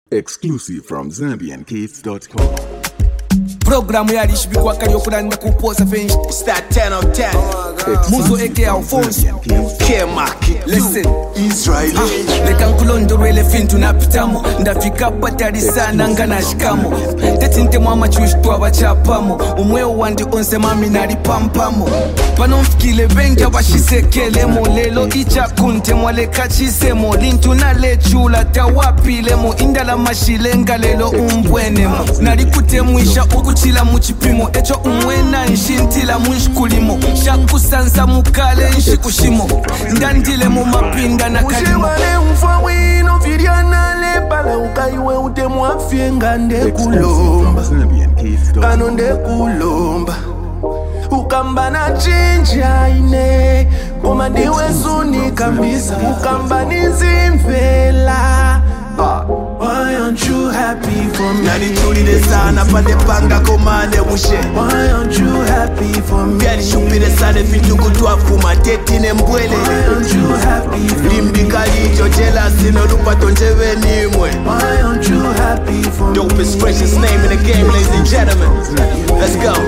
Exclusive from ZambianKids.com. Programu yali shibikwa kali okulanda kuposa fenshi. It's that 10 of 10. Muzo eke Alfonso. K-Mark. Listen. Israeli. Leka nkulondolwele fintu napitamo. Ndafika patali sana nga nashikamo. Tetinte mwama chushtu abachapamo. Umweo wandi onse mami nalipampamo. Pano mfikile bengi abashisekelemo. Lelo icha kunte mwaleka chisemo. Lintu na lechula tawapilemo. Indala mashilenga lelo umbwenemo. Nalikute mwisha ukuchila muchipimo. Echo umwena nshintila mwishikulimo. Shakusansa mukale nshikushimo. Ndandile mu mapinga na kalimo. Ushimane mfa wino viriana lepala ukaiwe utemu afyenga ndekulomba. Kano ndekulomba. Ukamba na chinja ine. Koma diwe suni kambisa. Ukamba nizimvela. Why aren't you happy for me? Nani chuli de sana pande panga komande mushe. Why aren't you happy for me? Biali shupi de sana fitu kutua fuma teti ne mbwele. Why aren't you happy for me? Limbi kalijo jealousy no lupato njeve nimwe. Why aren't you happy for me? Dopest, freshest name in the game, ladies and gentlemen. Let's go.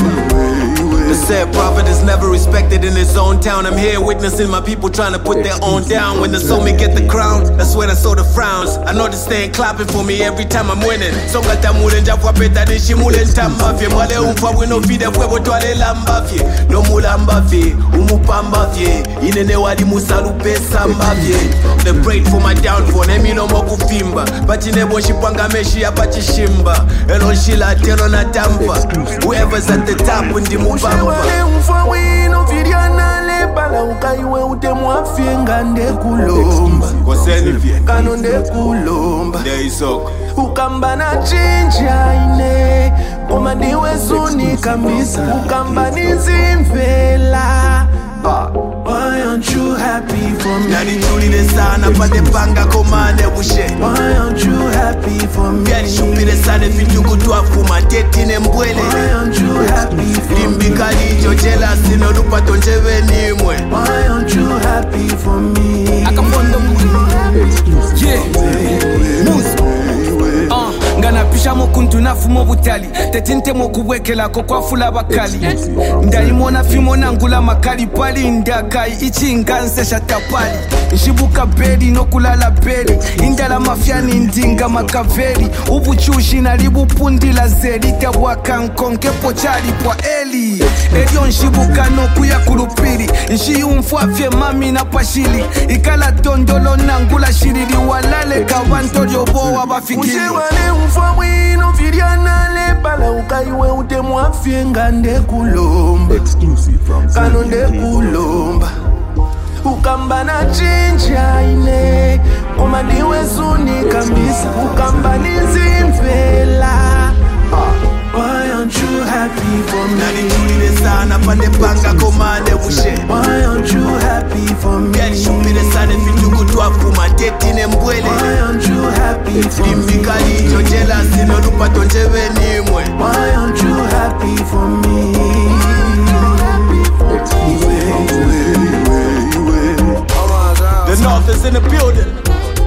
The said prophet is never respected in his own town. I'm here witnessing my people trying to put their own down. When they saw me get the crown, that's when I saw the frowns. I know they staying clapping for me every time I'm winning. Songa tamule njafwa peta nishimule ntambafye. Mwale umfa wino fide fwebo twale lambafye. No mulambafye, umupambafye. Inene wali musalupe sambafye. They prayed for my downfall, nemi no moku fimba. But inebo shipanga meshi apachishimba. Elo shila telo na tampa. Whoever's at the top ndi mubamba. Ushimane mfa wino viriana lepala ukaiwe utemu afyenga ndekulomba. Kano ndekulomba. Ukamba na chinja ine. Koma diwe suni kambisa. Ukamba nizimvela. Why aren't you happy for me? Nani chuli de sana pande panga komande mushe. Why aren't you happy for me? Biali shupi de sana fitu kutua fuma teti ne mbwele. Why aren't you happy for me? Limbi kalijo jealousy no lupato njeve nimwe. Why aren't you happy for me? Akafondo yeah. Muzo ngana pisha mokuntu nafumo butali. Tetinte mokubwekela ko kwafula bakali. Ndaimona fimo nangula makali pali ndakai ichinganse shatapali. Nshibuka bedi no kulala bedi. Indala mafyani ndinga makaveri. Ubuchushi na libupundila zeri. Tabwaka nkonke pochali pwa eli. Elio nshibuka no kuya kulupiri. Nshiyumfwafye mami na pashili. Ikala tondolo nangula shiriri. Walale kawanto yobowa bafikili. Ushimane mfa wino viriana lepala ukaiwe utemu afyenga ndekulomba. Exclusive from Kano ndekulomba. Ukamba na chinja ine. Koma diwe suni kambisa. Ukamba nizimvela. Why aren't you happy for me? Nani chuli de sana pande panga komande mushe. Why aren't you happy for me? Biali shupi de sana fitu kutua fuma teti ne mbwele. Why aren't you happy for me? Limbi kalijo jealousy no lupato njeve nimwe. Why aren't you happy for me? The North is in the building.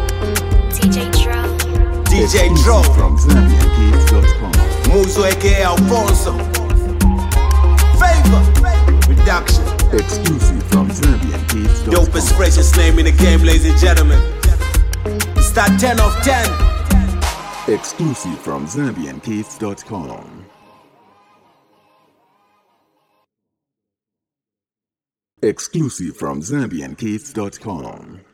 DJ Dro. from ZambianKids.com. Muzo aka Alfonso. Favor. Reduction. Exclusive from ZambianKids.com. Dopest, freshest name in the game, ladies and gentlemen. It's that 10 of 10. Exclusive from ZambianKids.com. Exclusive from ZambianKids.com.